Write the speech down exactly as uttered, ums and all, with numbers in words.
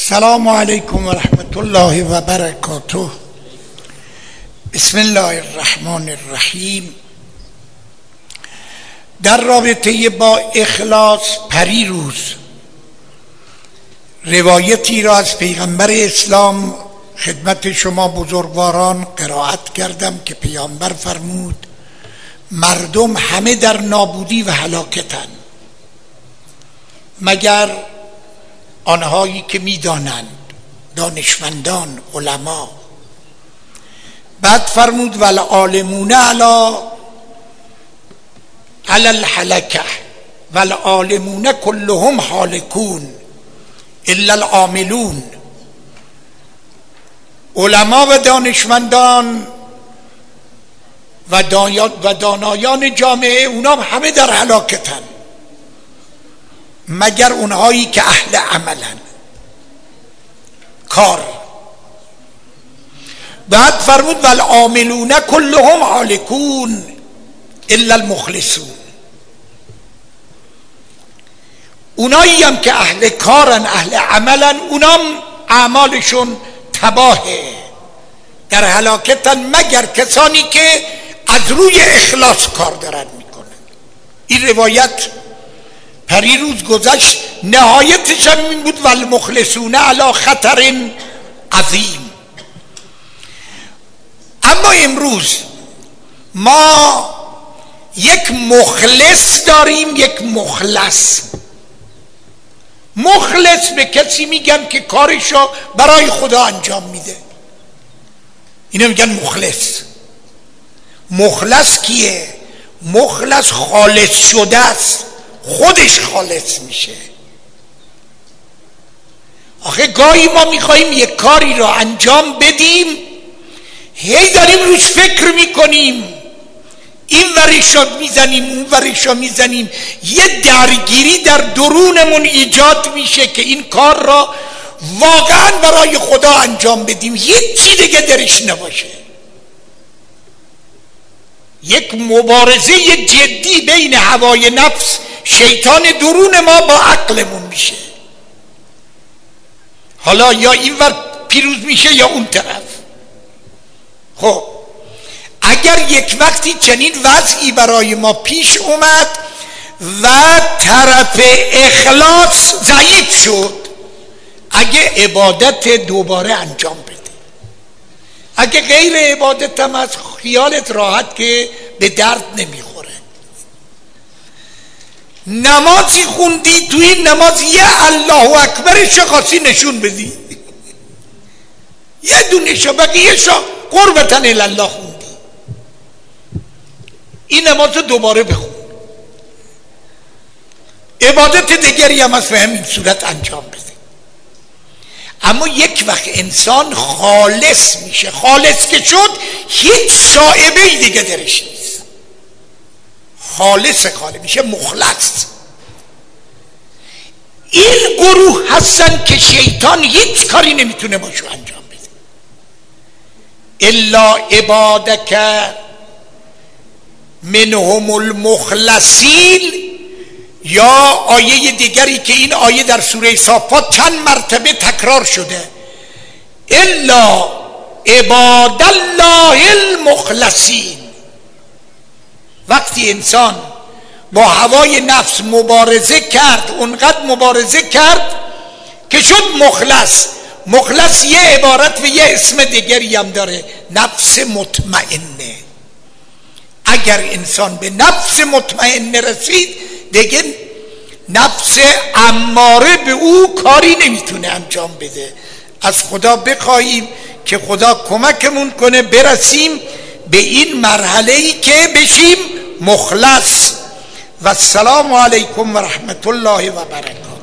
السلام علیکم و رحمت الله و برکاته. بسم الله الرحمن الرحیم. در رابطه با اخلاص پریروز روایتی را از پیغمبر اسلام خدمت شما بزرگواران قرائت کردم که پیامبر فرمود مردم همه در نابودی و هلاکتند مگر آنهایی که میدانند، دانشمندان، علما. بعد فرمود والعالمون علی علی الهلکه والعالمون كلهم هالکون الا العاملون. علما و دانشمندان و دانایان جامعه اونا همه در هلاکتن مگر اونهایی که اهل عملن، کار. بعد فرمود والعاملون كلهم هالکون الا المخلصون. اونایی هم که اهل کارن، اهل عملن، اونام اعمالشون تباهه، در هلاکتن مگر کسانی که از روی اخلاص کار دارن میکنن. این روایت پریروز گذشت، نهایتش هم این بود والمخلصون علی خطر عظیم. اما امروز ما یک مخلص داریم، یک مخلص. مخلص به کسی میگن که کارشو برای خدا انجام میده، اینو میگن مخلص. مخلص کیه؟ مخلص خالص شده است، خودش خالص میشه. آخه گاهی ما میخواییم یک کاری را انجام بدیم، هی داریم روش فکر میکنیم، این ورشو میزنیم اون ورشو میزنیم، یه درگیری در درونمون ایجاد میشه که این کار را واقعا برای خدا انجام بدیم، هیچ چی دیگه درش نباشه. یک مبارزه جدی بین هوای نفس، شیطان درون ما با عقلمون میشه. حالا یا این ور پیروز میشه یا اون طرف. خب اگر یک وقتی چنین وضعی برای ما پیش اومد و طرف اخلاص ضعیف شد، اگه عبادت دوباره انجام بده، اگه غیر عبادت هم از خیالت راحت که به درد نمیخوره. نمازی خوندی، توی این نماز یه الله اکبرش خاصی نشون بدی، یه دونه شو بقیه شو قربتن الله خوندی، این نماز رو دوباره بخون. عبادت دیگری هم از به همین صورت انجام بده. اما یک وقت انسان خالص میشه، خالص که شد هیچ شائبه‌ای دیگه درش نیست، خالص خالص میشه، مخلص. این گروه هستن که شیطان هیچ کاری نمیتونه باشو انجام بده. الا عبادک منهم المخلصین. یا آیه دیگری که این آیه در سوره صافات چند مرتبه تکرار شده، الا عباد الله المخلصین. وقتی انسان با هوای نفس مبارزه کرد، اونقدر مبارزه کرد که شد مخلص. مخلص یه عبارت و یه اسم دیگری هم داره، نفس مطمئنه. اگر انسان به نفس مطمئنه رسید، دیگه نفس اماره به او کاری نمیتونه انجام بده. از خدا بخواهیم که خدا کمکمون کنه برسیم به این مرحله‌ای که بشیم مخلص. و السلام علیکم و رحمت الله و برکاته.